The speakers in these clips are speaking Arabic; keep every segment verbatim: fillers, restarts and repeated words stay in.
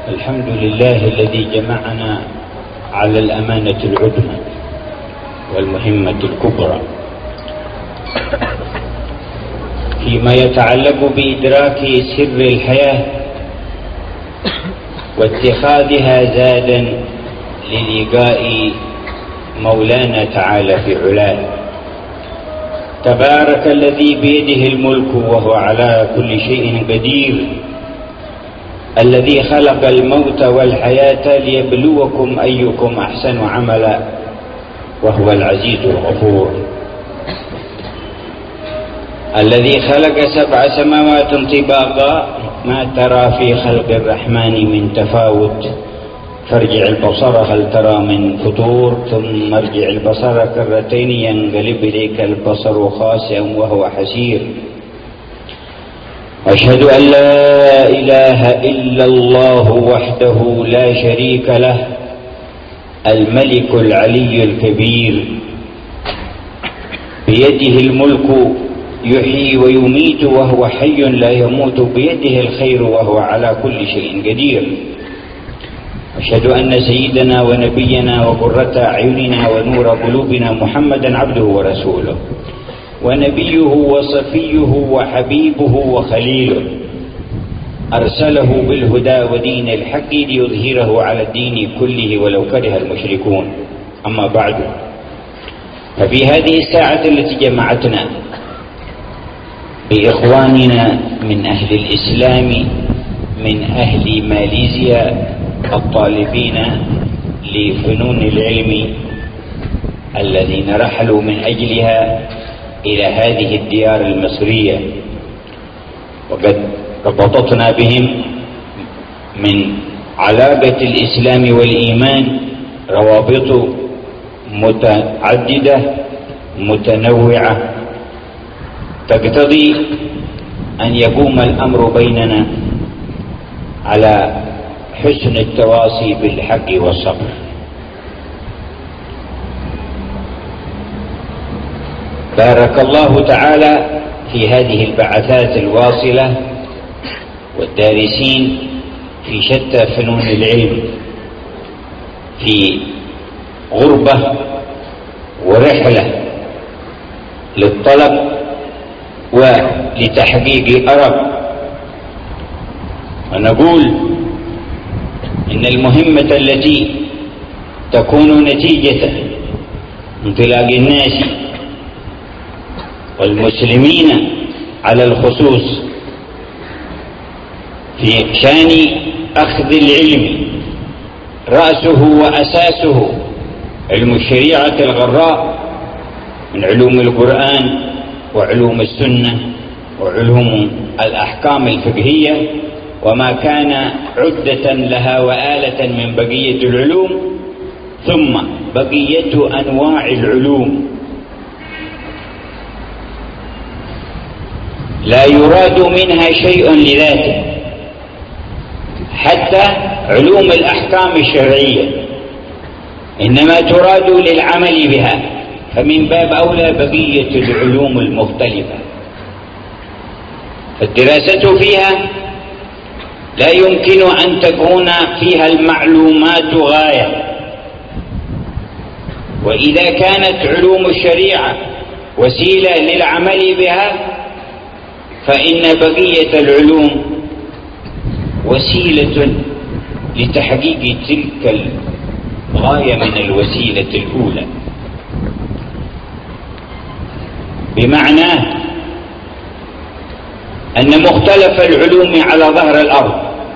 الحمد لله الذي جمعنا على الأمانة العظمى والمهمة الكبرى فيما يتعلق بإدراك سر الحياة واتخاذها زادا للقاء مولانا تعالى في علاه. تبارك الذي بيده الملك وهو على كل شيء قدير، الذي خلق الموت والحياة ليبلوكم أيكم أحسن عملا وهو العزيز الغفور، الذي خلق سبع سماوات طباقا ما ترى في خلق الرحمن من تفاوت، فارجع البصر هل ترى من فطور، ثم ارجع البصر كرتين ينقلب إليك البصر خاسئا وهو حسير. أشهد أن لا إله إلا الله وحده لا شريك له، الملك العلي الكبير، بيده الملك يحيي ويميت وهو حي لا يموت، بيده الخير وهو على كل شيء قدير. أشهد أن سيدنا ونبينا وقرة أعيننا ونور قلوبنا محمدا عبده ورسوله ونبيه وصفيه وحبيبه وخليله، أرسله بالهدى ودين الحق ليظهره على الدين كله ولو كره المشركون. أما بعد، ففي هذه الساعة التي جمعتنا بإخواننا من أهل الإسلام من أهل ماليزيا الطالبين لفنون العلم الذين رحلوا من أجلها إلى هذه الديار المصرية، وقد ربطتنا بهم من علاقة الإسلام والإيمان روابط متعددة متنوعة تقتضي أن يقوم الأمر بيننا على حسن التواصي بالحق والصبر. بارك الله تعالى في هذه البعثات الواصلة والدارسين في شتى فنون العلم في غربة ورحلة للطلب ولتحقيق أرب. ونقول إن المهمة التي تكون نتيجة انطلاق الناس والمسلمين على الخصوص في شان أخذ العلم رأسه وأساسه علم الشريعة الغراء من علوم القرآن وعلوم السنة وعلوم الأحكام الفقهية وما كان عدة لها وآلة من بقية العلوم، ثم بقية أنواع العلوم لا يراد منها شيء لذاته، حتى علوم الأحكام الشرعية إنما تراد للعمل بها، فمن باب أولى بقية العلوم المختلفة. فالدراسة فيها لا يمكن أن تكون فيها المعلومات غاية، وإذا كانت علوم الشريعة وسيلة للعمل بها فإن بقية العلوم وسيلة لتحقيق تلك الغاية من الوسيلة الأولى، بمعنى أن مختلف العلوم على ظهر الأرض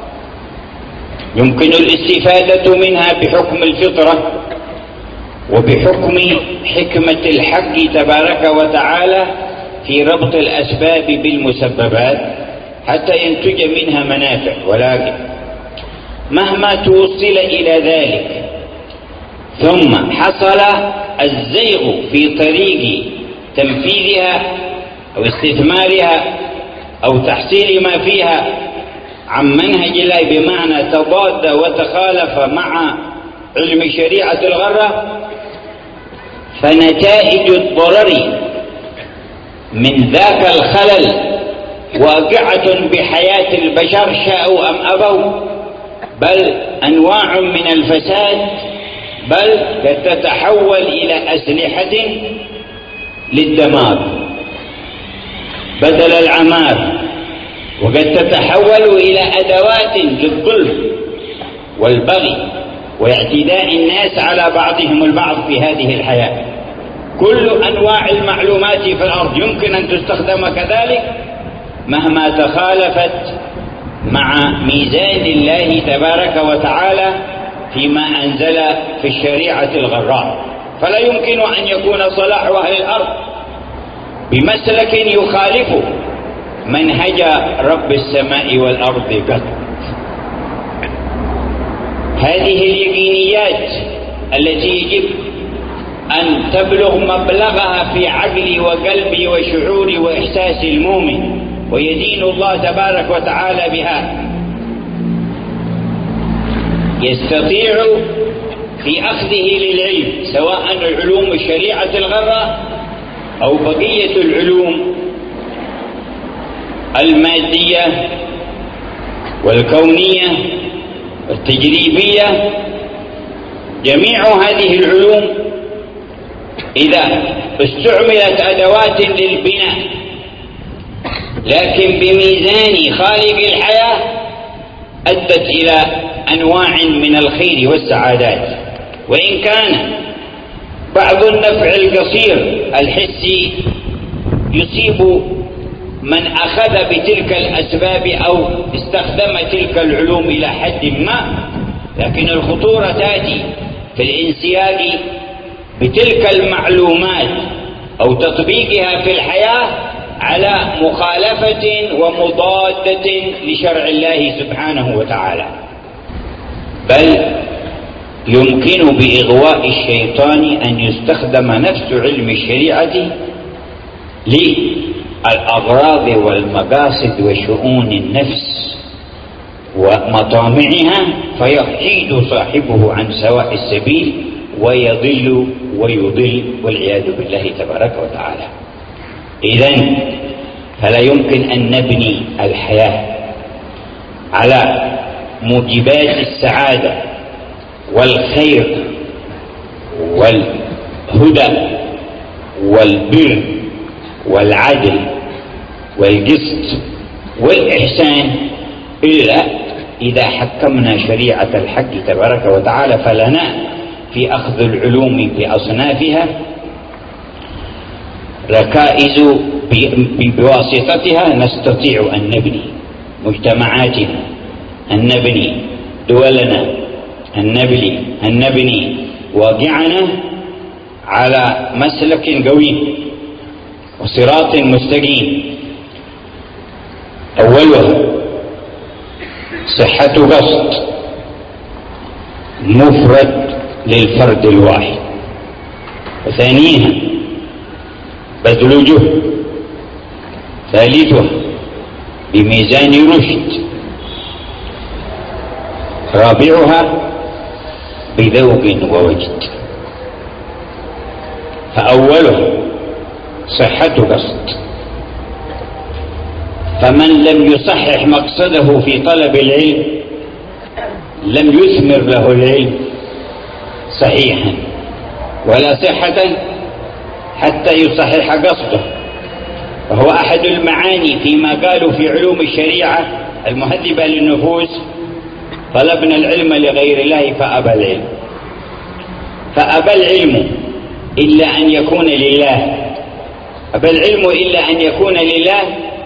يمكن الاستفادة منها بحكم الفطرة وبحكم حكمة الحق تبارك وتعالى في ربط الأسباب بالمسببات حتى ينتج منها منافع. ولكن مهما توصل إلى ذلك ثم حصل الزيغ في طريق تنفيذها أو استثمارها أو تحصيل ما فيها عن منهج الله، بمعنى تضاد وتخالف مع علم شريعة الغرة، فنتائج الضرر من ذاك الخلل واقعة بحياة البشر شاءوا أم أبوا، بل أنواع من الفساد، بل قد تتحول إلى أسلحة للدمار بدل العمار، وقد تتحول إلى أدوات للظلم والبغي واعتداء الناس على بعضهم البعض في هذه الحياة. كل أنواع المعلومات في الأرض يمكن أن تستخدم كذلك مهما تخالفت مع ميزان الله تبارك وتعالى فيما أنزل في الشريعة الغراء. فلا يمكن أن يكون صلاح أهل الأرض بمسلك يخالف منهج رب السماء والأرض قط. هذه اليقينيات التي يجب أن تبلغ مبلغها في عقل وقلب وشعور وإحساس المؤمن ويدين الله تبارك وتعالى بها، يستطيع في أخذه للعلم سواء العلوم الشريعة الغراء أو بقية العلوم المادية والكونية والتجريبية. جميع هذه العلوم إذا استعملت أدوات للبناء لكن بميزان خالق الحياة أدت إلى أنواع من الخير والسعادات. وإن كان بعض النفع القصير الحسي يصيب من أخذ بتلك الأسباب أو استخدم تلك العلوم إلى حد ما، لكن الخطورة تأتي في الانسياق بتلك المعلومات أو تطبيقها في الحياة على مخالفة ومضادة لشرع الله سبحانه وتعالى. بل يمكن بإغواء الشيطان أن يستخدم نفس علم الشريعة للأغراض والمقاصد وشؤون النفس ومطامعها، فيحيد صاحبه عن سواء السبيل ويضل ويضل والعياذ بالله تبارك وتعالى. إذن فلا يمكن أن نبني الحياة على موجبات السعادة والخير والهدى والبر والعدل والقسط والإحسان إلا إذا حكمنا شريعة الحق تبارك وتعالى. فلنا في أخذ العلوم بأصنافها ركائز بواسطتها نستطيع أن نبني مجتمعاتنا، أن نبني دولنا، أن نبني, أن نبني واقعنا على مسلك قوي وصراط مستقيم. أولها صحة قصد مفرد للفرد الواحد، وثانيها بذل جهد، ثالثها بميزان رشد، رابعها بذوق ووجد. فأولها صحة قصد، فمن لم يصحح مقصده في طلب العلم لم يثمر له العلم صحيحا ولا صحة حتى يصحح قصده. وهو أحد المعاني فيما قالوا في علوم الشريعة المهذبة للنفوس: طلبنا العلم لغير الله فأبى العلم. فأبى العلم إلا أن يكون لله، أبى العلم إلا أن يكون لله.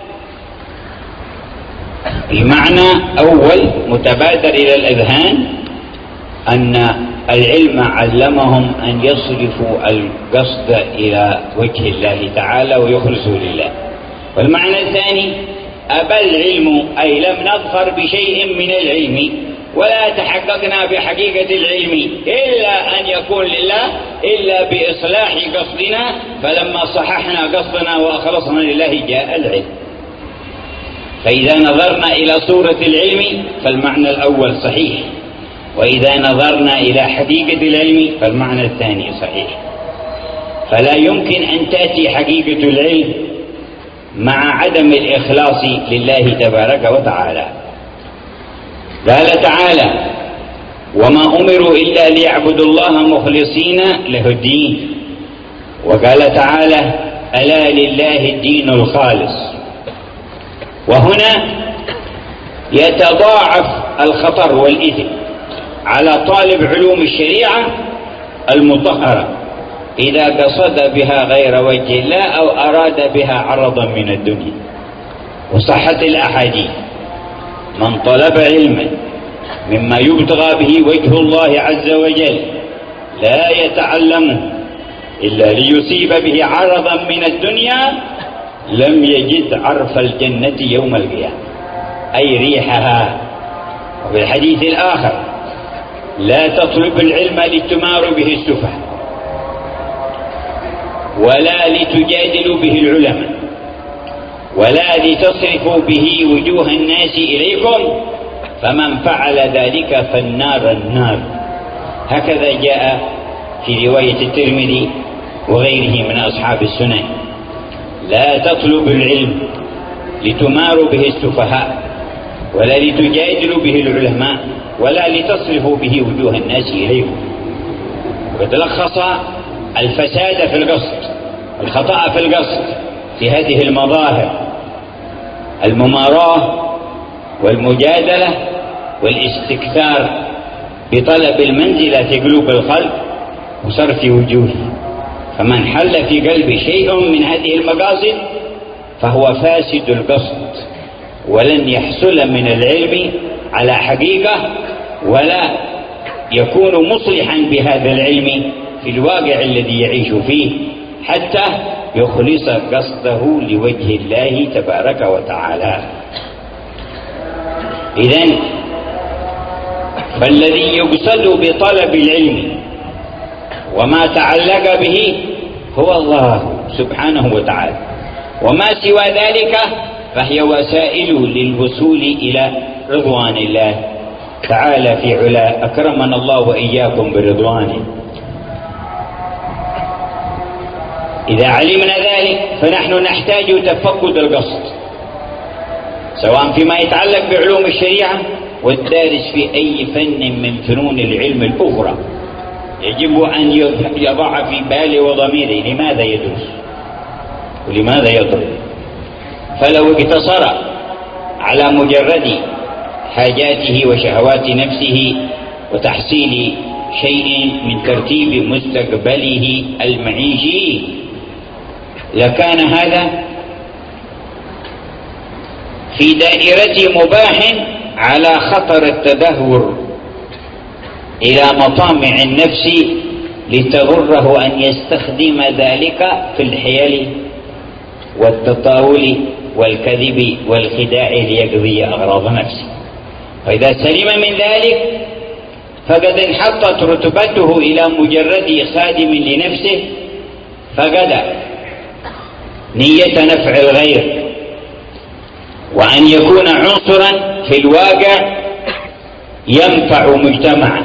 المعنى أول متبادر إلى الأذهان أن العلم علمهم أن يصرفوا القصد إلى وجه الله تعالى ويخلصوا لله. والمعنى الثاني أبى العلم أي لم نظفر بشيء من العلم ولا تحققنا بحقيقة العلم إلا أن يكون لله، إلا بإصلاح قصدنا. فلما صححنا قصدنا وأخلصنا لله جاء العلم. فإذا نظرنا إلى صورة العلم فالمعنى الأول صحيح، وإذا نظرنا إلى حقيقة العلم فالمعنى الثاني صحيح. فلا يمكن أن تأتي حقيقة العلم مع عدم الإخلاص لله تبارك وتعالى. قال تعالى: وما أمروا إلا ليعبدوا الله مخلصين له الدين. وقال تعالى: ألا لله الدين الخالص. وهنا يتضاعف الخطر والإثم على طالب علوم الشريعة المطهرة إذا قصد بها غير وجه الله أو أراد بها عرضا من الدنيا. وصحت الأحاديث: من طلب علما مما يبتغى به وجه الله عز وجل لا يتعلمه إلا ليصيب به عرضا من الدنيا لم يجد عرف الجنة يوم القيامة، أي ريحها. وفي الحديث الآخر: لا تطلب العلم لتمار به السفهاء ولا لتجادلوا به العلماء ولا لتصرفوا به وجوه الناس إليكم، فمن فعل ذلك فالنار النار. هكذا جاء في رواية الترمذي وغيره من أصحاب السنن: لا تطلب العلم لتماروا به السفهاء ولا لتجادلوا به العلماء ولا لتصرفوا به وجوه الناس إليكم. وقد لخص الفساد في القصد والخطأ في القصد في هذه المظاهر: المماراة والمجادلة والاستكثار بطلب المنزلة في قلوب الخلق وصرف وجوهه. فمن حل في قلبه شيء من هذه المقاصد فهو فاسد القصد، ولن يحصل من العلم على حقيقة ولا يكون مصلحا بهذا العلم في الواقع الذي يعيش فيه حتى يخلص قصده لوجه الله تبارك وتعالى. إذن فالذي يقصد بطلب العلم وما تعلق به هو الله سبحانه وتعالى، وما سوى ذلك فهي وسائل للوصول إلى رضوان الله تعالى في علا، أكرمنا الله وإياكم برضوانه. إذا علمنا ذلك فنحن نحتاج تفقد القصد، سواء فيما يتعلق بعلوم الشريعة والدارس في أي فن من فنون العلم الأخرى يجب أن يضع في باله وضميره لماذا يدرس ولماذا يطلب. فلو اقتصر على مجرد حاجاته وشهوات نفسه وتحصيل شيء من ترتيب مستقبله المعيشي لكان هذا في دائرة مباح على خطر التدهور إلى مطامع النفس لتغره أن يستخدم ذلك في الحيل والتطاول والكذب والخداع ليقضي أغراض نفسه. فإذا سلم من ذلك فقد انحطت رتبته إلى مجرد خادم لنفسه، فقد نية نفع الغير وأن يكون عنصرا في الواقع ينفع مجتمعه،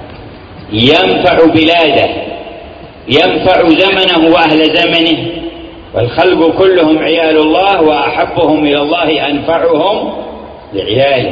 ينفع بلاده، ينفع زمنه وأهل زمنه، والخلق كلهم عيال الله وأحبهم إلى الله أنفعهم لعياله،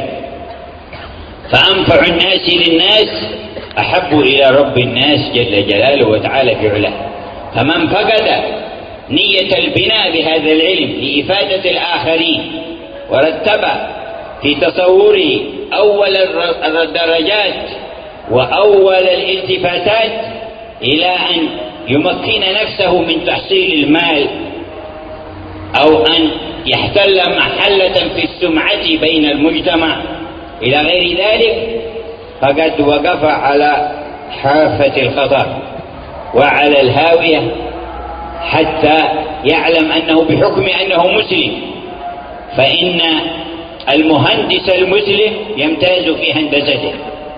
فأنفع الناس للناس أحب إلى رب الناس جل جلاله وتعالى في علاه. فمن فقد نية البناء بهذا العلم لإفادة الآخرين ورتب في تصوره أول الدرجات وأول الالتفاتات إلى أن يمكن نفسه من تحصيل المال أو أن يحتل محلة في السمعة بين المجتمع إلى غير ذلك، فقد وقف على حافة الخطر وعلى الهاوية حتى يعلم أنه بحكم أنه مسلم، فإن المهندس المسلم يمتاز في هندسته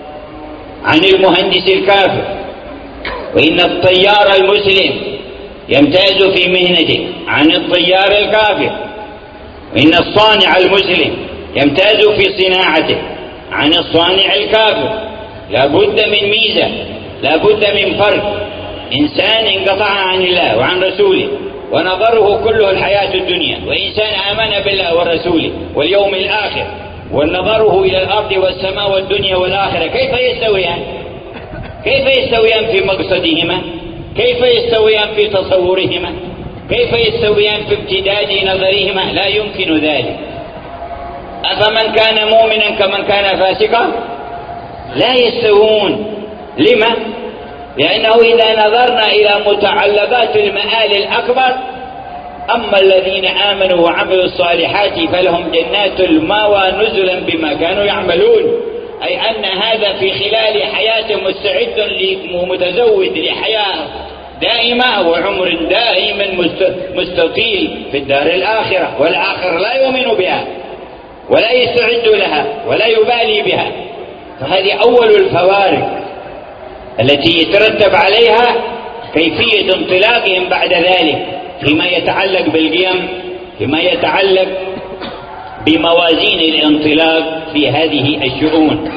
عن المهندس الكافر، وإن الطيار المسلم يمتاز في مهنته عن الطيار الكافر، وإن الصانع المسلم يمتاز في صناعته عن الصانع الكافر. لا بد من ميزة، لا بد من فرق. إنسان انقطع عن الله وعن رسوله ونظره كله الحياة الدنيا، وإنسان آمن بالله ورسوله واليوم الآخر ونظره إلى الأرض والسماء والدنيا والآخرة كيف يستويان؟ كيف يستويان في مقصدهما؟ كيف يستويان في تصورهما؟ كيف يستويان في امتداد نظرهما؟ لا يمكن ذلك. أفمن كان مؤمنا كمن كان فاسقا؟ لا يستوون. لما؟ لأنه إذا نظرنا إلى متعلقات المآل الأكبر، أما الذين آمنوا وعملوا الصالحات فلهم جنات المأوى نزلا بما كانوا يعملون، أي أن هذا في خلال حياة مستعد متزود لحياة دائمة وعمر دائما مستطيل في الدار الآخرة، والآخر لا يؤمن بها ولا يستعد لها ولا يبالي بها. فهذه أول الفوارق التي يترتب عليها كيفية انطلاقهم بعد ذلك فيما يتعلق بالقيم، فيما يتعلق بموازين الانطلاق في هذه الشؤون.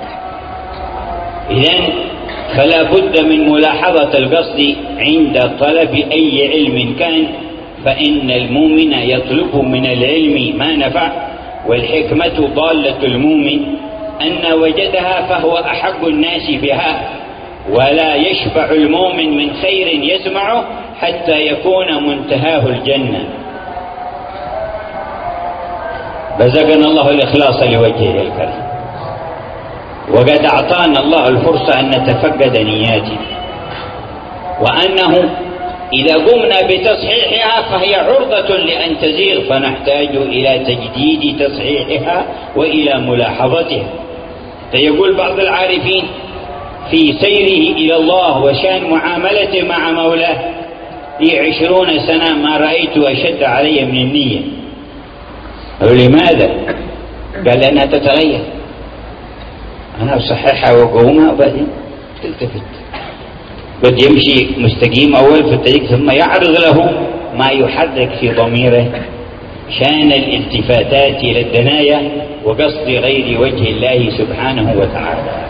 إذن فلا بد من ملاحظة القصد عند طلب أي علم كان، فإن المؤمن يطلب من العلم ما نفع، والحكمة ضالة المؤمن أن وجدها فهو أحق الناس بها، ولا يشبع المؤمن من خير يسمعه حتى يكون منتهاه الجنة. رزقنا الله الإخلاص لوجهه الكريم، وقد أعطانا الله الفرصة أن نتفقد نياتنا، وأنه إذا قمنا بتصحيحها فهي عرضة لأن تزيغ، فنحتاج إلى تجديد تصحيحها وإلى ملاحظتها. فيقول بعض العارفين في سيره إلى الله وشان معاملته مع مولاه: لي عشرون سنة ما رأيت أشد علي من النية. قالوا: لماذا؟ قال: لأنها تتغير، أنا أصححها وأقومها وبعدين تلتفت. قد يمشي مستقيم أول في الطريق ثم يعرض له ما يحرك في ضميره شان الالتفاتات إلى الدنايا وقصد غير وجه الله سبحانه وتعالى.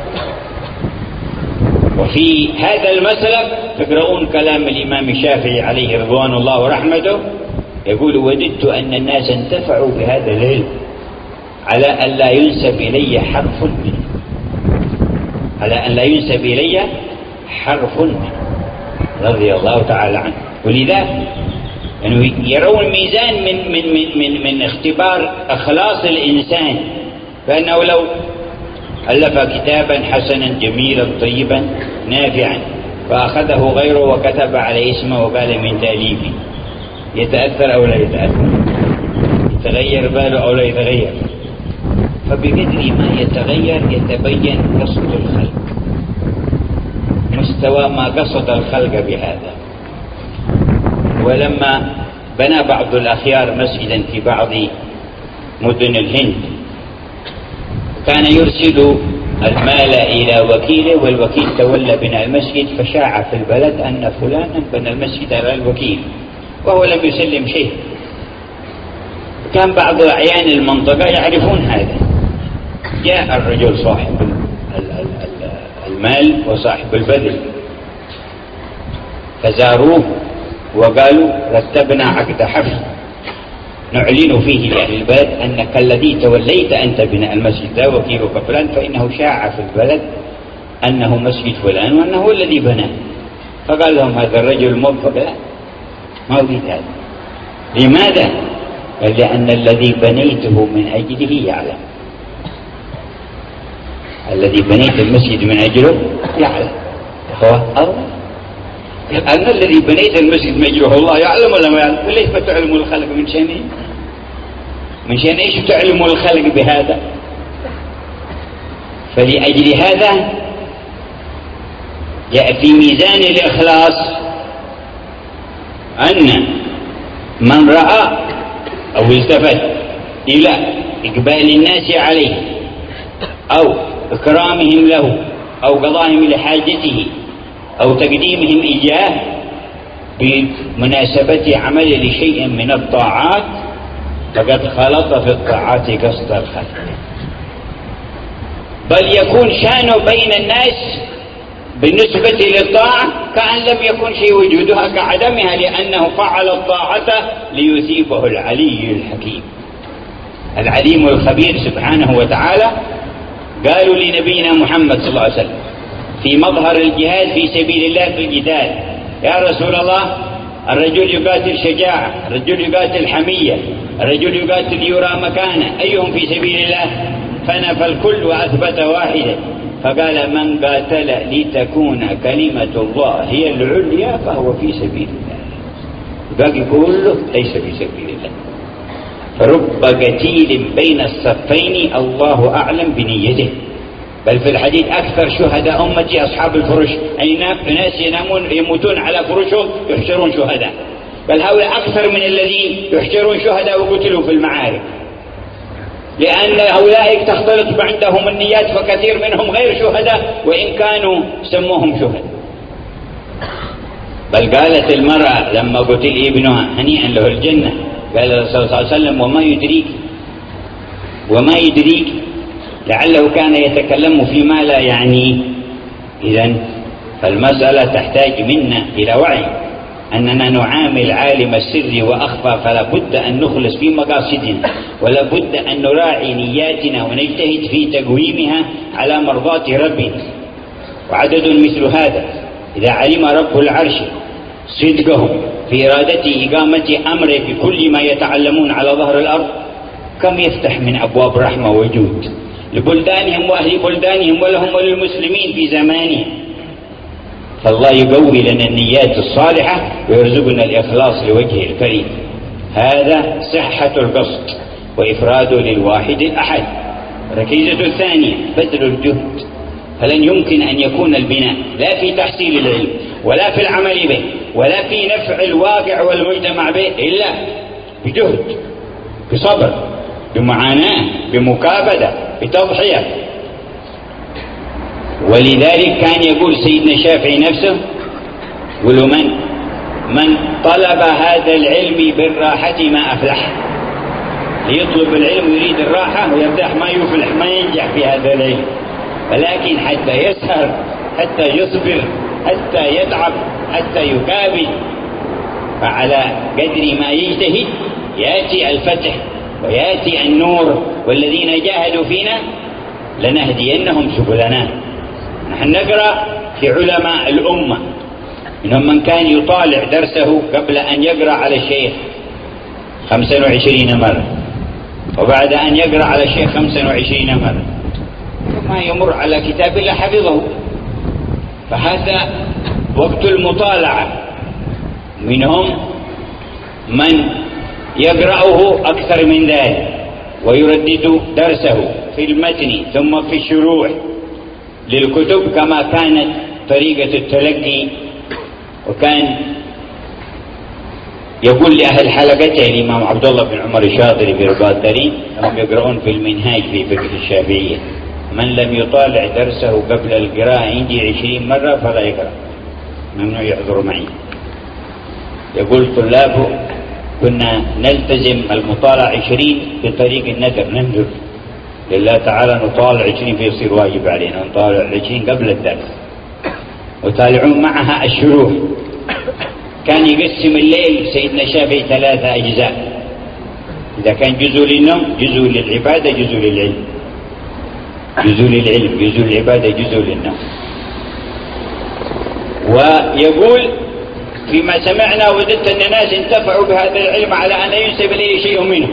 وفي هذا المسلك تقرؤون كلام الإمام الشافعي عليه رضوان الله ورحمته، يقول: وددت أن الناس انتفعوا بهذا العلم على أن لا ينسب إلي حرف منه، على أن لا ينسب إلي حرف منه رضي الله تعالى عنه. ولذا يعني يرون ميزان من من من من, من اختبار إخلاص الإنسان، فإنه لو ألف كتابا حسنا جميلا طيبا نافعا فأخذه غيره وكتب عليه اسمه وقال من تأليفي، يتأثر أو لا يتأثر؟ يتغير باله أو لا يتغير؟ فبقدر ما يتغير يتبين قصد الخلق، مستوى ما قصد الخلق بهذا. ولما بنى بعض الأخيار مسجدا في بعض مدن الهند كان يرسل المال إلى وكيله، والوكيل تولى بناء المسجد، فشاع في البلد أن فلانا بنى المسجد على الوكيل وهو لم يسلم شيء. كان بعض أعيان المنطقة يعرفون هذا. جاء الرجل صاحب المال وصاحب البذل فزاروه وقالوا: رتبنا عقد حفل نعلن فيه لأهل البلد أنك الذي توليت أنت بناء المسجد ذا وكيلك فلان، فإنه شاع في البلد أنه مسجد فلان وأنه هو الذي بناه. فقال لهم هذا الرجل موفق، لا ما أريد هذا. لماذا؟ قال: لأن الذي بنيته من أجله يعلم، الذي بنيت المسجد من أجله يعلم. هو الله، أن الذي بنيت المسجد من أجله الله يعلم ولا ما يعلم؟ ليش فتعلموا الخلق من شأن إيه؟ من شأن إيش تعلموا الخلق بهذا؟ فلأجل هذا جاء في ميزان الإخلاص أن من رأى أو التفت إلى إقبال الناس عليه أو إكرامهم له أو قضائهم لحاجته أو تقديمهم إياه بمناسبة عمل لشيء من الطاعات فقد خلط في الطاعات قصد الخلق، بل يكون شانه بين الناس بالنسبة للطاعة كأن لم يكن شيء وجودها كعدمها، لأنه فعل الطاعة ليثيبه العلي الحكيم. العليم الخبير سبحانه وتعالى. قالوا لنبينا محمد صلى الله عليه وسلم في مظهر الجهاد في سبيل الله في الجدال: يا رسول الله، الرجل يقاتل شجاعة، الرجل يقاتل حمية، الرجل يقاتل يرى مكانه، أيهم في سبيل الله؟ فنفى الكل وأثبت واحدا، فقال: من قاتل لتكون كلمة الله هي العليا فهو في سبيل الله. باقي كله ليس في سبيل الله. فرب قتيل بين الصفين الله أعلم بنيته. بل في الحديث: أكثر شهداء أمتي أصحاب الفرش، أي ناس ينامون يموتون على فرشهم يحشرون شهداء، بل هؤلاء أكثر من الذين يحشرون شهداء وقتلوا في المعارك، لأن هؤلاء تختلط عندهم النيات، فكثير منهم غير شهداء وإن كانوا سموهم شهداء. بل قالت المرأة لما قتل ابنها: هنيئا له الجنة. قال الرسول صلى الله عليه وسلم: وما يدريك وما يدريك لعله كان يتكلم فيما لا يعنيه. إذن فالمسألة تحتاج منا إلى وعي أننا نعامل عالم السر وأخفى، فلا بد أن نخلص في مقاصدنا، ولا بد أن نراعي نياتنا ونجتهد في تقويمها على مرضاة ربنا. وعدد مثل هذا إذا علم رب العرش صدقهم في إرادة إقامة أمره بكل ما يتعلمون على ظهر الأرض، كم يفتح من أبواب رحمة وجود لبلدانهم وأهل بلدانهم ولهم وللمسلمين في زمانهم. فالله يقوي لنا النيات الصالحة ويرزقنا الإخلاص لوجهه الكريم. هذا صحة القصد وإفراد للواحد الأحد. الركيزة الثانية: بذل الجهد. فلن يمكن أن يكون البناء لا في تحصيل العلم ولا في العمل به ولا في نفع الواقع والمجتمع به إلا بجهد، بصبر، بمعاناة، بمكابدة، بتضحية. ولذلك كان يقول سيدنا الشافعي نفسه: قولوا من من طلب هذا العلم بالراحة ما أفلح. ليطلب العلم ويريد الراحة ويرتاح ما يفلح، ما ينجح في هذا العلم. ولكن حتى يسهر، حتى يصبر، حتى يتعب، حتى يكابد، فعلى قدر ما يجتهد يأتي الفتح ويأتي النور. والذين جاهدوا فينا لنهدينهم سبلنا. نحن نقرأ في علماء الأمة منهم من كان يطالع درسه قبل أن يقرأ على الشيخ خمسة وعشرين مرة، وبعد أن يقرأ على الشيخ خمسة وعشرين مرة، ما يمر على كتاب الله حفظه. فهذا وقت المطالعة. منهم من يقرأه أكثر من ذلك ويردد درسه في المتن ثم في الشروح للكتب كما كانت طريقة التلقي. وكان يقول لأهل حلقته الإمام عبد الله بن عمر الشاطري برباط دارين، هم يقرؤون في المنهاج في فقه الشافعية: من لم يطالع درسه قبل القراءة عندي عشرين مرة فلا يقرأ، ممنوع يحضر معي. يقول طلابه: كنا نلتزم المطالع عشرين بطريق الندر، ننذر لله تعالى نطالع عشرين فيصير واجب علينا، نطالع عشرين قبل الدرس، وتالعون معها الشروح. كان يقسم الليل سيدنا الشافعي ثلاثة أجزاء: إذا كان جزء للنوم، جزء للعبادة، جزء للعلم. جزء للعلم، جزء للعبادة، جزء للنوم. ويقول: فيما سمعنا وجدت أن الناس انتفعوا بهذا العلم على أن ينسب إليه شيء منه،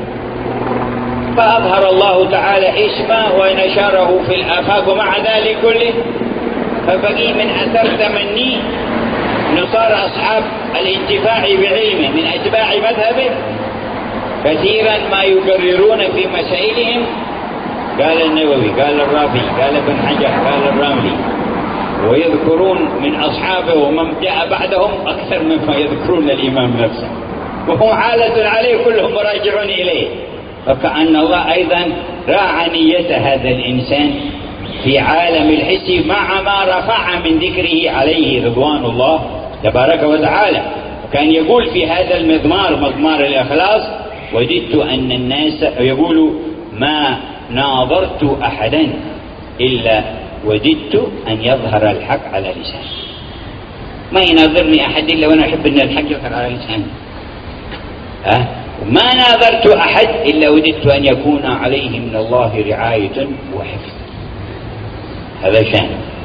فأظهر الله تعالى اسمه ونشره في الآفاق. ومع ذلك كله فبقي من أثر تمنيه نصار أصحاب الانتفاع بعلمه من أتباع مذهبه كثيرا ما يقررون في مسائلهم. قال النووي، قال الرافعي، قال ابن حجر، قال الرملي، ويذكرون من أصحابه ومن جاء بعدهم أكثر مما يذكرون الإمام نفسه، وهم عالة عليه كلهم راجعون إليه. فكأن الله أيضا راعى نية هذا الإنسان في عالم الحس مع ما رفع من ذكره عليه رضوان الله تبارك وتعالى. وكان يقول في هذا المضمار، مضمار الإخلاص: وجدت أن الناس، يقول: ما ناظرت أحدا إلا وجدت أن يظهر الحق على لسانه. ما يناظرني أحد إلا وأنا أحب أن الحق يظهر على لسانه. أه؟ ما ناظرت أحد إلا وددت أن يكون عليه من الله رعاية وحفظ. هذا شأن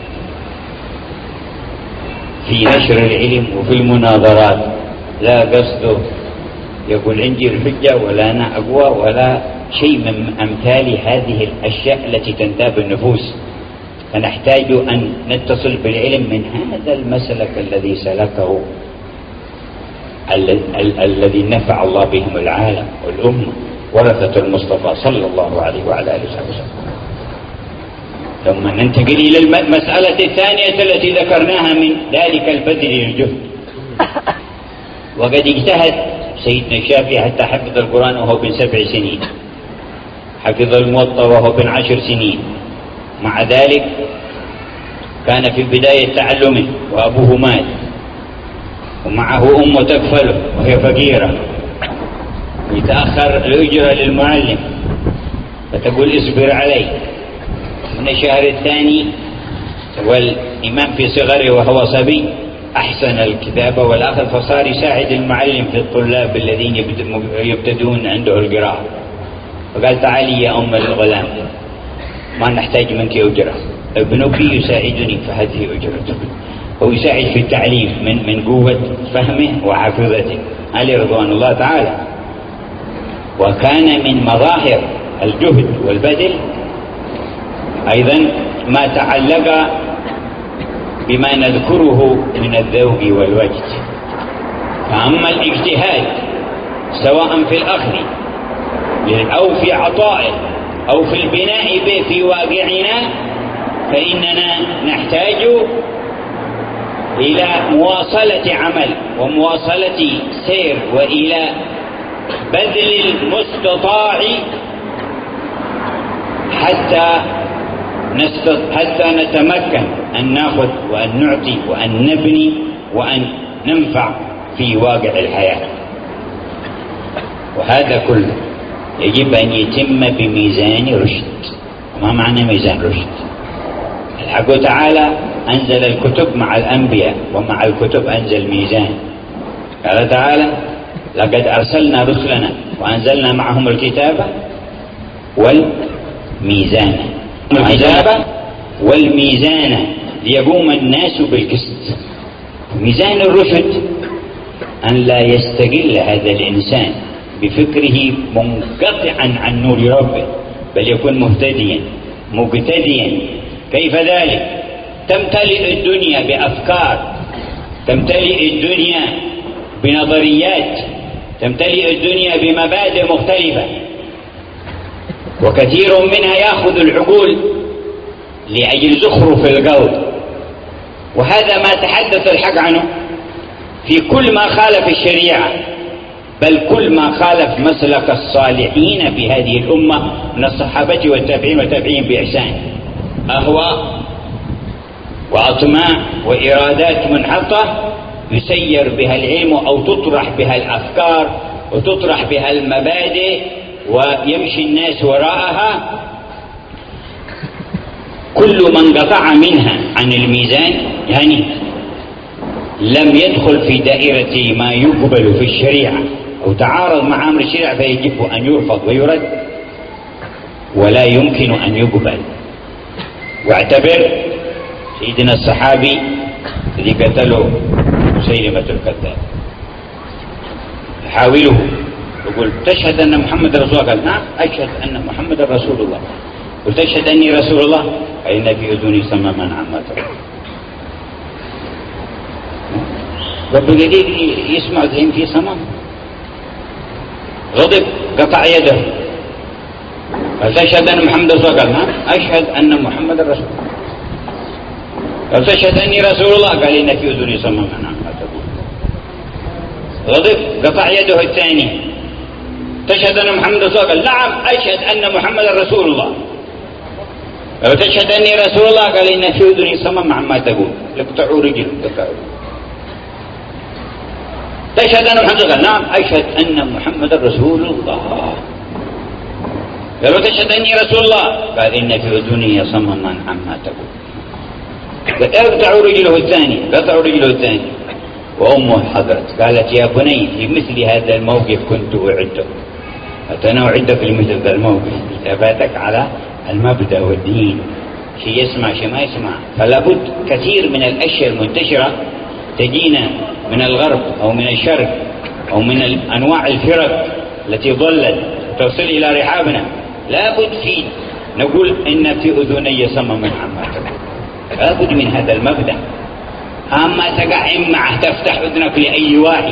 في نشر العلم وفي المناظرات، لا قصده يقول عندي الحجة ولا أنا أقوى ولا شيء من أمثال هذه الأشياء التي تنتاب النفوس. فنحتاج أن نتصل بالعلم من هذا المسلك الذي سلكه ال ال الذي نفع الله بهم العالم والأمة، ورثة المصطفى صلى الله عليه وعلى آله وسلم. ثم ننتقل إلى المسألة الثانية التي ذكرناها من ذلك البذل للجهد. وقد اجتهد سيدنا الشافعي حتى حفظ القرآن وهو بن سبع سنين، حفظ الموطأ وهو بن عشر سنين. مع ذلك كان في بداية تعلمه وأبوه مات ومعه أمه تكفله وهي فقيرة، يتأخر الأجرة للمعلم فتقول اصبر علي. من الشهر الثاني والإمام في صغره وهو صبي أحسن الكتابة والأخذ، فصار يساعد المعلم في الطلاب الذين يبتدون عنده القراءة. فقال تعالي يا أم الغلام ما نحتاج منك أجرة، ابنك يساعدني فهذه أجرته. هو يساعد في التعليم من من قوة فهمه وحفظته عليه رضوان الله تعالى. وكان من مظاهر الجهد والبذل أيضا ما تعلق بما نذكره من الذوق والوجد. فأما الاجتهاد سواء في الأخذ أو في عطائه أو في البناء به في واقعنا، فإننا نحتاج إلى مواصلة عمل ومواصلة سير وإلى بذل المستطاع حتى حتى نتمكن أن نأخذ وأن نعطي وأن نبني وأن ننفع في واقع الحياة. وهذا كله يجب أن يتم بميزان رشد. ما معنى ميزان رشد؟ الحق تعالى أنزل الكتب مع الأنبياء، ومع الكتب أنزل ميزان. قال تعالى لقد أرسلنا رسلنا وأنزلنا معهم الكتاب والميزان الكتاب والميزان ليقوم الناس بالقسط. ميزان الرشد أن لا يستقل هذا الإنسان بفكره منقطعا عن نور ربه، بل يكون مهتديا مقتديا. كيف ذلك؟ تمتلئ الدنيا بأفكار، تمتلئ الدنيا بنظريات، تمتلئ الدنيا بمبادئ مختلفة، وكثير منها يأخذ العقول لأجل زخرف القول. وهذا ما تحدث الحق عنه في كل ما خالف الشريعة، بل كل ما خالف مسلك الصالحين في هذه الأمة من الصحابة والتابعين والتابعين بإحسان. أهواء وأطماع وإرادات منحطة يسير بها العلم أو تطرح بها الأفكار وتطرح بها المبادئ ويمشي الناس وراءها. كل من قطع منها عن الميزان يعني لم يدخل في دائرة ما يقبل في الشريعة أو تعارض مع أمر الشريعة فيجب أن يرفض ويرد ولا يمكن أن يقبل. واعتبر سيدنا الصحابي الذي قتله مسيلمة الكذاب، يحاوله يقول تشهد أن محمد رسول الله؟ قال نعم أشهد أن محمد رسول الله. قلت تشهد أني رسول الله؟ فإن في أذني صمما عما تقول. رب الجليل يسمع ذهن في صمم، غضب قطع يده. قال تشهد أن محمد رسول الله؟ قال نعم أشهد أن محمد رسول الله. قال تشهد أني رسول الله؟ قال إن في أذني صمما عما تقول. غضب قطع يده الثاني. تشهد أن محمد رسول الله؟ قال نعم أشهد أن محمد رسول الله. قال تشهد أني رسول الله؟ قال إن في أذني صمما عما تقول. لقطعوا رجل قطعوا. تشهد أن محمد؟ قال نعم أشهد أن محمد رسول الله. قالوا تشهد أني رسول الله؟ قال إن في أذني صمما عما تقول. قطعوا رجله الثاني قطعوا رجله الثاني. وأمه حضرت قالت يا بني في مثل هذا الموقف كنت أعده، أنا أعدك لمثل هذا الموقف، ثباتك على المبدأ والدين، شيء يسمع شيء ما يسمع. فلا بد كثير من الأشياء المنتشرة تجينا من الغرب أو من الشرق أو من أنواع الفرق التي ضلت تصل إلى رحابنا، لا بد في نقول إن في أذني صمم عما تقول، لا بد من هذا المبدأ. أما تقع معه تفتح أذنك لأي واحد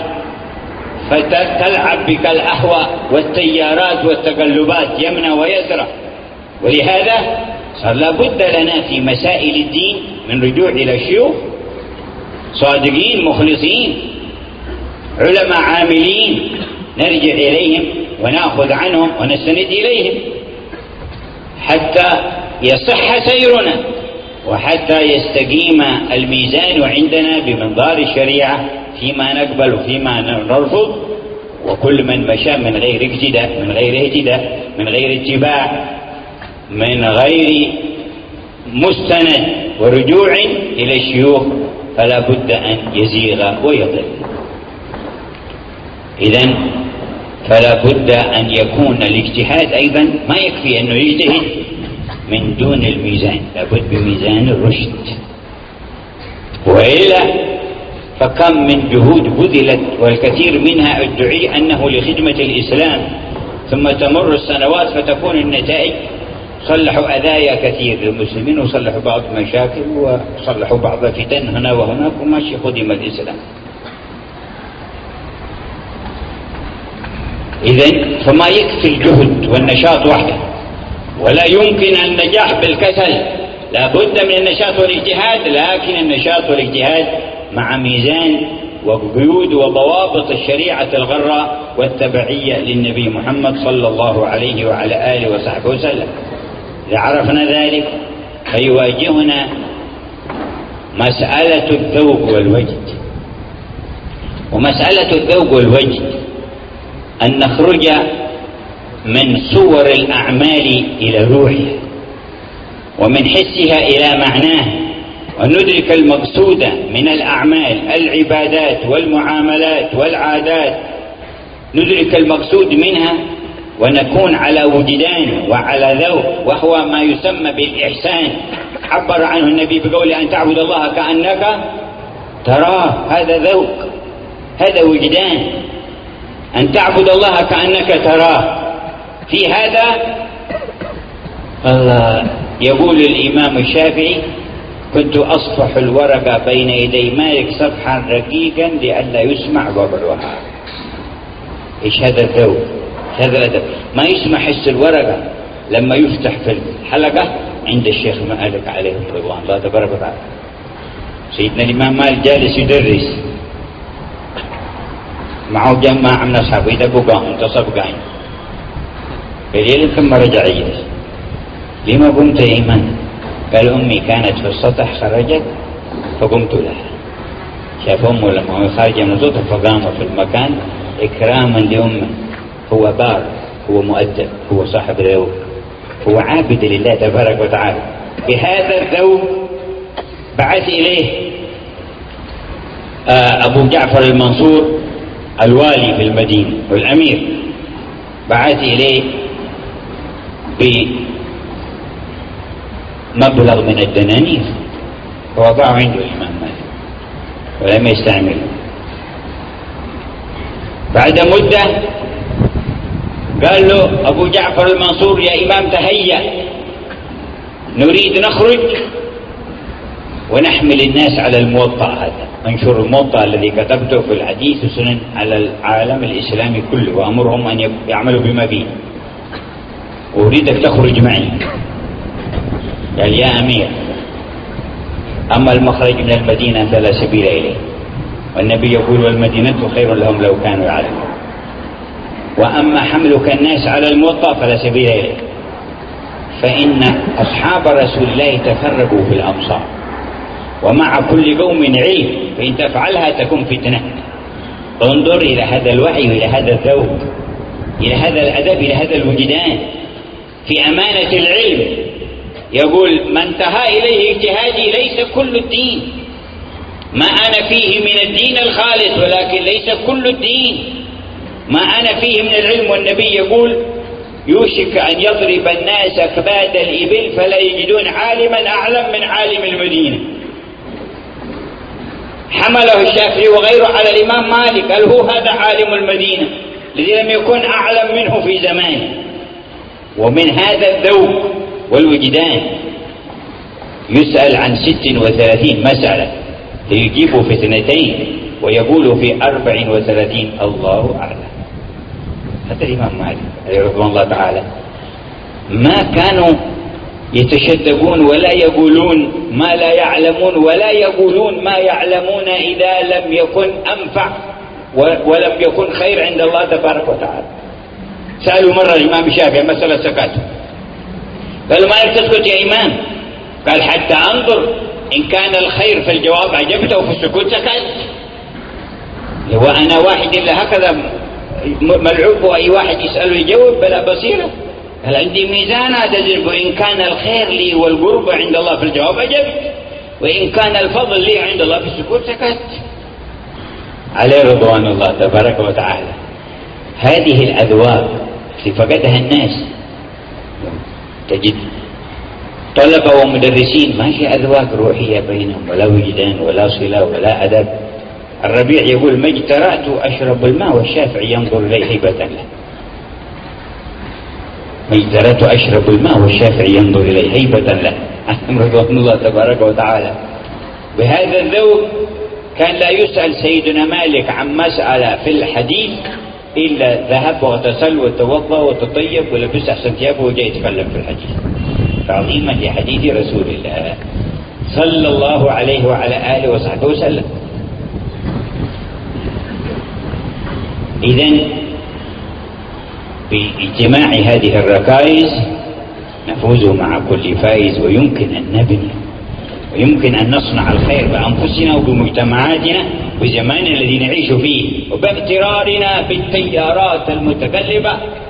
فتلعب بك الأهواء والتيارات والتقلبات يمنى ويسرى. ولهذا صار لا بد لنا في مسائل الدين من رجوع إلى شيوخ صادقين مخلصين علماء عاملين نرجع إليهم ونأخذ عنهم ونستند إليهم حتى يصح سيرنا وحتى يستقيم الميزان عندنا بمنظار الشريعة فيما نقبل وفيما نرفض. وكل من مشى من غير اقتداء من غير اهتداء من غير اتباع من غير مستند ورجوع إلى الشيوخ فلا بد أن يزيغ ويضل. إذن فلا بد أن يكون الاجتهاد أيضا ما يكفي أنه يجتهد من دون الميزان، لا بد بميزان الرشد، وإلا فكم من جهود بذلت والكثير منها ادعي أنه لخدمة الإسلام، ثم تمر السنوات فتكون النتائج صلحوا أذايا كثير للمسلمين وصلحوا بعض المشاكل وصلحوا بعض فتن هنا وهناك وماشي خدم الإسلام. إذن فما يكفي الجهد والنشاط وحده، ولا يمكن النجاح بالكسل، لا بد من النشاط والاجتهاد، لكن النشاط والاجتهاد مع ميزان وقيود وضوابط الشريعة الغراء والتبعية للنبي محمد صلى الله عليه وعلى آله وصحبه وسلم. إذا عرفنا ذلك فيواجهنا مسألة الذوق والوجد. ومسألة الذوق والوجد أن نخرج من صور الأعمال إلى روحها ومن حسها إلى معناه، وندرك المقصود من الأعمال العبادات والمعاملات والعادات، ندرك المقصود منها ونكون على وجدان وعلى ذوق، وهو ما يسمى بالإحسان. عبر عنه النبي بقول أن تعبد الله كأنك تراه، هذا ذوق، هذا وجدان، أن تعبد الله كأنك تراه. في هذا الله يقول الإمام الشافعي كنت أصفح الورقة بين يدي مالك صفحا رقيقا لئلا يسمع وبرها. إيش هذا الذوق، هذا الأدب. ما يسمع حس الورقة لما يفتح في الحلقة عند الشيخ مالك عليه الرضوان الله تبارك وتعالى. سيدنا الإمام مالك جالس يدرس معه جماعة من أصحابه يدقوا قام انتصب قاين بالليل ثم رجع يجلس. لما قمت يا إيمان؟ قال أمي كانت في السطح خرجت فقمت لها. شاف أمه لما هو خارج من السطح فقام في المكان إكراما لأمه. هو بار، هو مؤدب، هو صاحب ذوق، هو عابد لله تبارك وتعالى. بهذا الذوق بعث إليه أبو جعفر المنصور الوالي في المدينة والأمير، بعث إليه بمبلغ من الدنانير فوضعه عنده الإمام مالك ولم يستعمله. بعد مدة قال له أبو جعفر المنصور يا إمام تهيأ، نريد نخرج ونحمل الناس على الموطأ هذا، انشر الموطأ الذي كتبته في الحديث والسنن على العالم الإسلامي كله وأمرهم أن يعملوا بما فيه، أريدك تخرج معي. قال يا أمير أما المخرج من المدينة فلا سبيل إليه، والنبي يقول والمدينة خير لهم لو كانوا يعلمون، وأما حملك الناس على الموطأ فلا سبيل إليه، فإن أصحاب رسول الله تفرقوا في الأمصار ومع كل قوم علم، فإن تفعلها تكون فتنة. انظر إلى هذا الوعي وإلى هذا الذوق، إلى هذا الأدب، إلى هذا الوجدان في أمانة العلم. يقول ما انتهى إليه اجتهادي ليس كل الدين، ما أنا فيه من الدين الخالص، ولكن ليس كل الدين. ما أنا فيه من العلم، والنبي يقول يوشك أن يضرب الناس أكباد الإبل فلا يجدون عالما أعلم من عالم المدينة. حمله الشافعي وغيره على الإمام مالك، قال هو هذا عالم المدينة الذي لم يكن أعلم منه في زمانه. ومن هذا الذوق والوجدان يسأل عن ست وثلاثين مسألة يجيب في اثنتين ويقول في أربع وثلاثين الله أعلم. هذا الإمام مالك عليه رضوان الله تعالى ما كانوا يتشدقون ولا يقولون ما لا يعلمون، ولا يقولون ما يعلمون إذا لم يكن أنفع ولم يكن خير عند الله تبارك وتعالى. سألوا مرة الإمام الشافعي مسألة سكات، قالوا ما تسكت يا إمام؟ قال حتى أنظر إن كان الخير في الجواب عجبته وفي السكوت سكت. وأنا واحد إلا هكذا ملعوب وأي واحد يسأله يجاوب بلا بصيرة. هل عندي ميزان أتجرب، وإن كان الخير لي والقرب عند الله في الجواب أجبت، وإن كان الفضل لي عند الله في السكوت سكت. عليه رضوان الله تبارك وتعالى. هذه الأذواق اللي فقدها الناس، تجد طلبة ومدرسين ما في أذواق روحية بينهم، ولا وجدان ولا صلة ولا أدب. الربيع يقول ما اجترأت أشرب الماء والشافعي ينظر إليه هيبة له. ما اجترأت أشرب الماء والشافعي ينظر إليه هيبة له. رضوان الله تبارك وتعالى. بهذا الذوق كان لا يسأل سيدنا مالك عن مسألة في الحديث إلا ذهب واغتسل وتوضأ وتطيب ولبس أحسن ثيابه وجاء يتكلم في الحديث، تعظيما لحديث رسول الله صلى الله عليه وعلى آله وصحبه وسلم. إذن باجتماع هذه الركائز نفوز مع كل فائز، ويمكن أن نبني ويمكن أن نصنع الخير بأنفسنا وبمجتمعاتنا وزماننا الذي نعيش فيه، وباغترارنا بالتيارات المتقلبة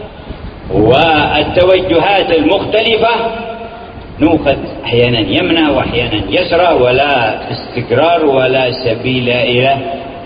والتوجهات المختلفة نوخذ أحيانا يمنى وأحيانا يسرى، ولا استقرار ولا سبيل إلى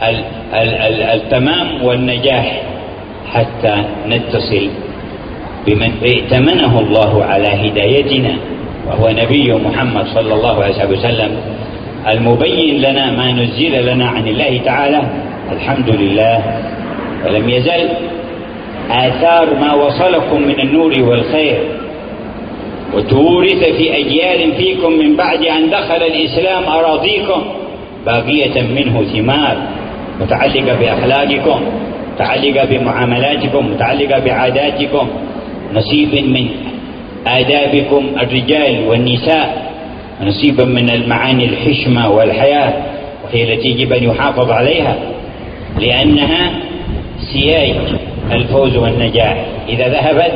التمام والنجاح حتى نتصل بمن ائتمنه الله على هدايتنا، وهو نبي محمد صلى الله عليه وسلم المبين لنا ما نزل لنا عن الله تعالى. الحمد لله. ولم يزل آثار ما وصلكم من النور والخير وتورث في أجيال فيكم من بعد أن دخل الإسلام أراضيكم باقية منه ثمار متعلقة بأخلاقكم، متعلقة بمعاملاتكم، متعلقة بعاداتكم، نصيب من آدابكم الرجال والنساء، نصيبا من المعاني الحشمة والحياة، وهي التي يجب أن يحافظ عليها لأنها سياج الفوز والنجاح. إذا ذهبت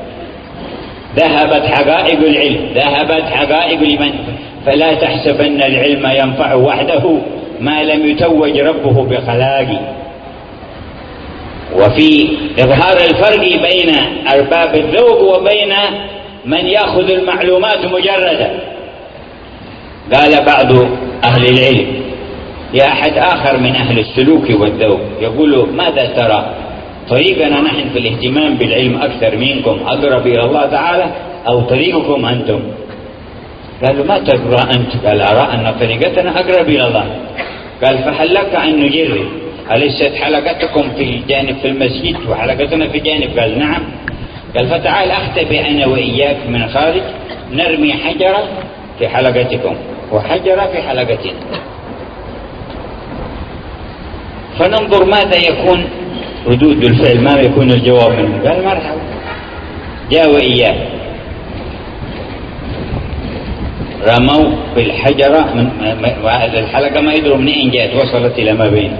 ذهبت حقائق العلم، ذهبت حقائق الإيمان. فلا تحسبن العلم ينفع وحده ما لم يتوج ربه بخلاقه. وفي إظهار الفرق بين أرباب الذوق وبين من يأخذ المعلومات مجردة، قال بعض أهل العلم يا أحد آخر من أهل السلوك والذوق يقول ماذا ترى طريقنا نحن في الاهتمام بالعلم أكثر منكم أقرب إلى الله تعالى أو طريقكم أنتم؟ قالوا ما ترى أنت؟ قال أرى أن طريقتنا أقرب إلى الله. قال فهل لك أن نجرب؟ أليست حلقتكم في جانب في المسجد وحلقتنا في جانب؟ قال نعم. قال فتعال أختبئ أنا وإياك من خارج نرمي حجرة في حلقتكم وحجرة في حلقتنا فننظر ماذا يكون ردود الفعل، ما يكون الجواب منه. قال مرحبا. جاء وإياه رموا بالحجرة من الحلقة ما يدروا منين جاءت، وصلت إلى ما بين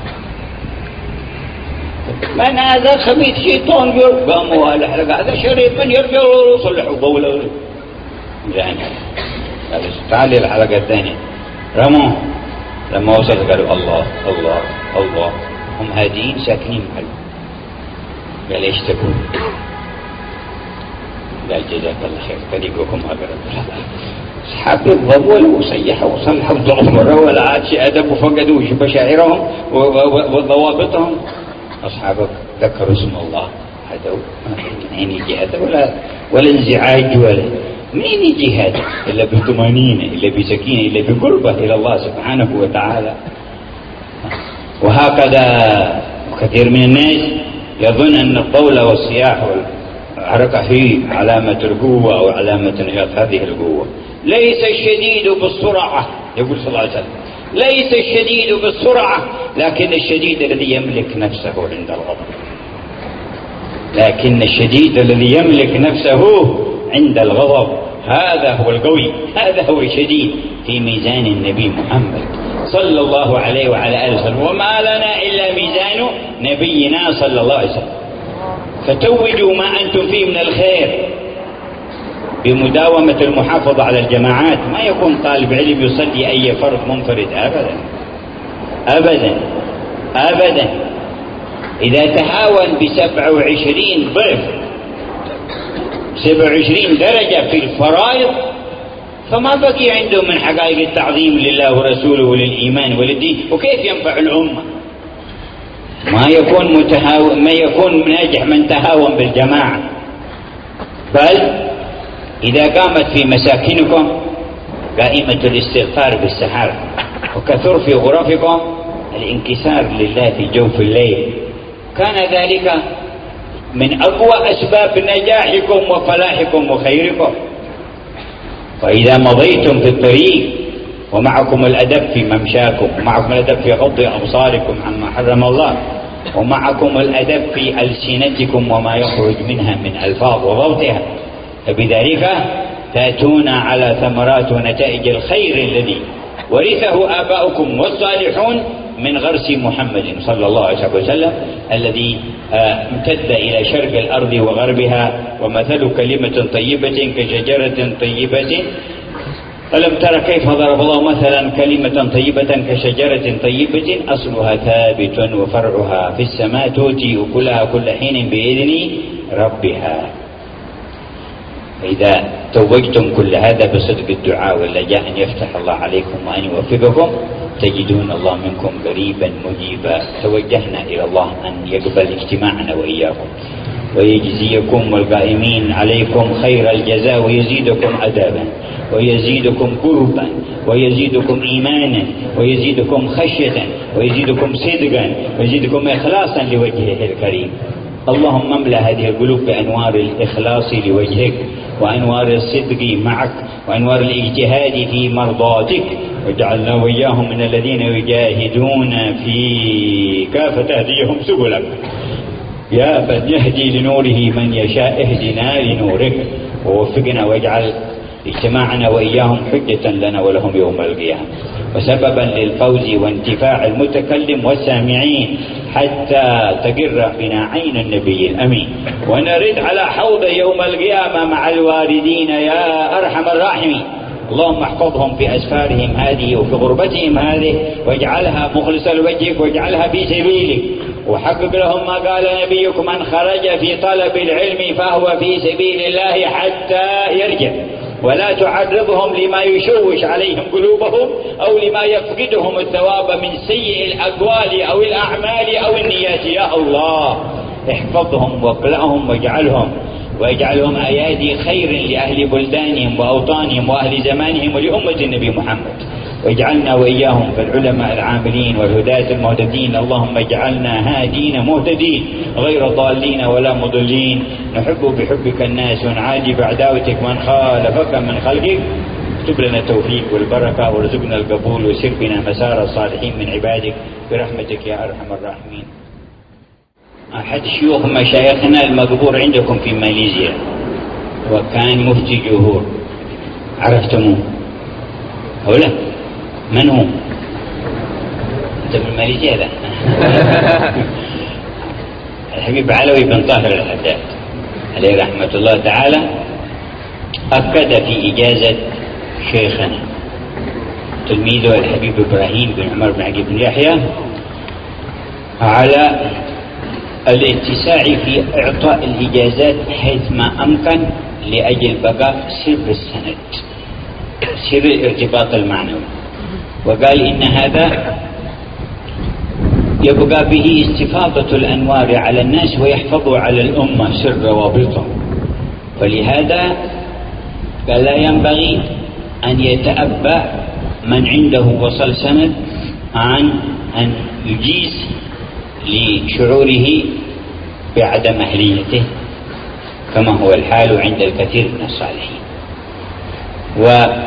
من هذا خبيث شيطان يرجع. قاموا الحلقة هذا شريف يرجع ويصلحوا بوله يعني. قال تعالي الحلقة الثانية رموا. لما وصلت قالوا الله الله الله، هم هادئين ساكنين محل. قال ايش تقول؟ قال جزاك الله خير طريقكم أقرب. أصحاب الضبول وصيحوا وصلحوا ضعفوا ولا عاد شيء أدب وفقدوا بشاعرهم وضوابطهم. أصحابك ذكروا اسم الله هدوا، منين يجي هذا ولا ولا انزعاج ولا منين يجي هذا إلا بطمأنينة إلا بسكينة إلا بقربة إلى الله سبحانه وتعالى. وهكذا كثير من الناس يظن أن الطاولة والصياح والحركة هي علامة القوة أو علامة نجاة هذه القوة. ليس الشديد بالسرعة، يقول صلى الله عليه وسلم، ليس الشديد بالسرعة لكن الشديد الذي يملك نفسه عند الغضب. لكن الشديد الذي يملك نفسه عند الغضب هذا هو القوي، هذا هو الشديد في ميزان النبي محمد صلى الله عليه وعلى آله وسلم. وما لنا إلا ميزان نبينا صلى الله عليه وسلم. فتوجوا ما أنتم فيه من الخير بمداومة المحافظة على الجماعات. ما يكون طالب علم يصلي أي فرض منفرد أبدا أبدا أبدا. إذا تهاون بسبع وعشرين ضعف سبع وعشرين درجة في الفرائض فما بقي عنده من حقائق التعظيم لله ورسوله وللإيمان وللدين. وكيف ينفع الأمة؟ ما يكون متهاون، ما يكون ناجح من تهاون بالجماعة. بل إذا قامت في مساكنكم قائمة الاستغفار بالسحر، وكثر في غرفكم الانكسار لله في جوف الليل، كان ذلك من أقوى أسباب نجاحكم وفلاحكم وخيركم. وإذا مضيتم في الطريق ومعكم الأدب في ممشاكم، ومعكم الأدب في غض أبصاركم عما حرم الله، ومعكم الأدب في ألسنتكم وما يخرج منها من ألفاظ وضبطها، فبذلك تأتون على ثمرات ونتائج الخير الذي ورثه آباؤكم والصالحون من غرس محمد صلى الله عليه وسلم الذي امتد إلى شرق الأرض وغربها. ومثل كلمة طيبة كشجرة طيبة. ألم تر كيف ضرب الله مثلا كلمة طيبة كشجرة طيبة أصلها ثابت وفرعها في السماء تؤتي أكلها كل حين بإذن ربها. إذا توجتم كل هذا بصدق الدعاء واللجاء أن يفتح الله عليكم وأن يوفقكم تجدون الله منكم قريبا مجيبا. توجهنا إلى الله أن يقبل اجتماعنا وإياكم ويجزيكم والقائمين عليكم خير الجزاء ويزيدكم عذابا ويزيدكم قربا ويزيدكم إيمانا ويزيدكم خشية ويزيدكم صدقا ويزيدكم إخلاصا لوجهه الكريم. اللهم املأ هذه القلوب بأنوار الإخلاص لوجهك وأنوار الصدق معك وأنوار الاجتهاد في مرضاتك، واجعلنا وإياهم من الذين يجاهدون في كافة تهديهم سبلك. يا من يهدي لنوره من يشاء اهدنا لنورك ووفقنا واجعل اجتماعنا وإياهم حجة لنا ولهم يوم القيامة وسببا للفوز وانتفاع المتكلم والسامعين حتى تقر بنا عين النبي الأمين ونرد على حوض يوم القيامة مع الواردين يا أرحم الراحمين. اللهم احفظهم في أسفارهم هذه وفي غربتهم هذه واجعلها مخلصة لوجهك واجعلها في سبيلك، وحقق لهم ما قال نبيكم من خرج في طلب العلم فهو في سبيل الله حتى يرجع، ولا تعرضهم لما يشوش عليهم قلوبهم أو لما يفقدهم الثواب من سيء الأقوال أو الأعمال أو النيات. يا الله احفظهم واقلعهم واجعلهم واجعلهم أيادي خير لأهل بلدانهم وأوطانهم وأهل زمانهم ولأمة النبي محمد، واجعلنا وإياهم في العلماء العاملين والهداة المهتدين. اللهم اجعلنا هادين مهتدين غير ضالين ولا مضلين، نحب بحبك الناس ونعادي بعداوتك من خالفك من خلقك. اكتب لنا التوفيق والبركة وارزقنا القبول وسر بنا مسار الصالحين من عبادك برحمتك يا أرحم الراحمين. أحد شيوخ مشايخنا المقبور عندكم في ماليزيا وكان مفتي جهور، عرفتموه؟ أو لا؟ من هو؟ أنت من ماليزيا؟ لا. الحبيب علوي بن طاهر الحداد عليه رحمة الله تعالى أكد في إجازة شيخنا تلميذه الحبيب إبراهيم بن عمر بن عقيل بن يحيى على الاتساع في إعطاء الإجازات حيث ما أمكن لأجل بقاء سر السند. سر الارتباط المعنوي، وقال إن هذا يبقى به استفاضة الأنوار على الناس ويحفظ على الأمة سر روابطه. فلهذا قال لا ينبغي أن يتأبى من عنده وصل سند عن أن يجيز لشعوره بعدم أهليته كما هو الحال عند الكثير من الصالحين. و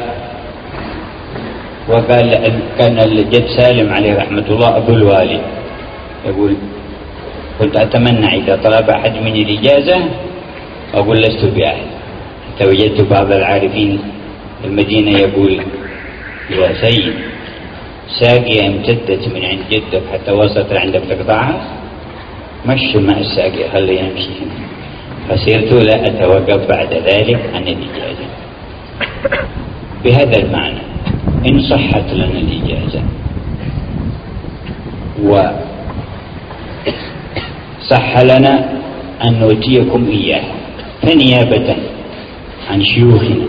وقال كان الجد سالم عليه رحمة الله أبو الوالي يقول كنت أتمنى إذا طلب أحد مني الإجازة أقول لست بأهل. توجدت بعض العارفين المدينة يقول يا سيد ساقية امتدت من عند جدك حتى وصلت عندك تقطعها، مشي مع الساقية خليه يمشي. فصرت لا أتوقف بعد ذلك عن الإجازة بهذا المعنى إن صحت لنا الإجازة وصح لنا أن نؤتيكم إياه فنيابة عن شيوخنا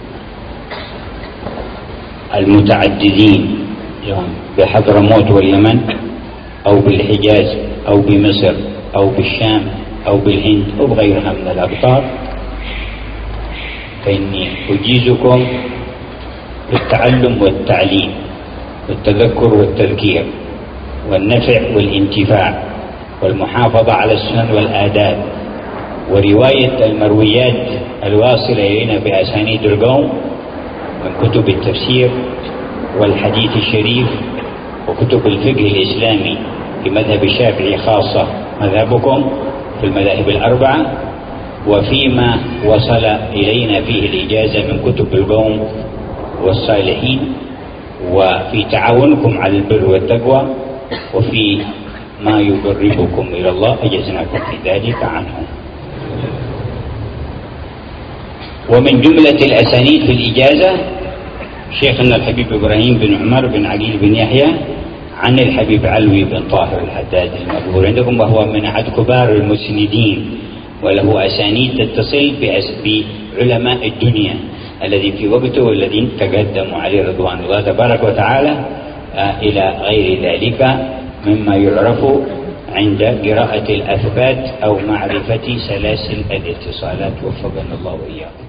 المتعددين بحضرموت واليمن أو بالحجاز أو بمصر أو بالشام أو بالهند أو بغيرها من الأقطار، فإني أجيزكم بالتعلم والتعليم والتذكر والتذكير والنفع والانتفاع والمحافظة على السنن والآداب ورواية المرويات الواصلة إلينا بأسانيد القوم من كتب التفسير والحديث الشريف وكتب الفقه الإسلامي في مذهب الشافعي خاصة مذهبكم في المذاهب الأربعة، وفيما وصل إلينا فيه الإجازة من كتب القوم والصالحين، وفي تعاونكم على البر والتقوى، وفي ما يقربكم إلى الله أجزناكم في ذلك عنه. ومن جملة الأسانيد في الإجازة شيخنا الحبيب إبراهيم بن عمر بن عقيل بن يحيى عن الحبيب علوي بن طاهر الحداد المقبول عندكم، وهو من أحد كبار المسندين وله أسانيد تتصل بعلماء الدنيا الذي في وقته والذين تقدموا عليه رضوان الله تبارك وتعالى إلى غير ذلك مما يعرف عند قراءة الأثبات أو معرفة سلاسل الاتصالات. وفقنا الله وإياكم.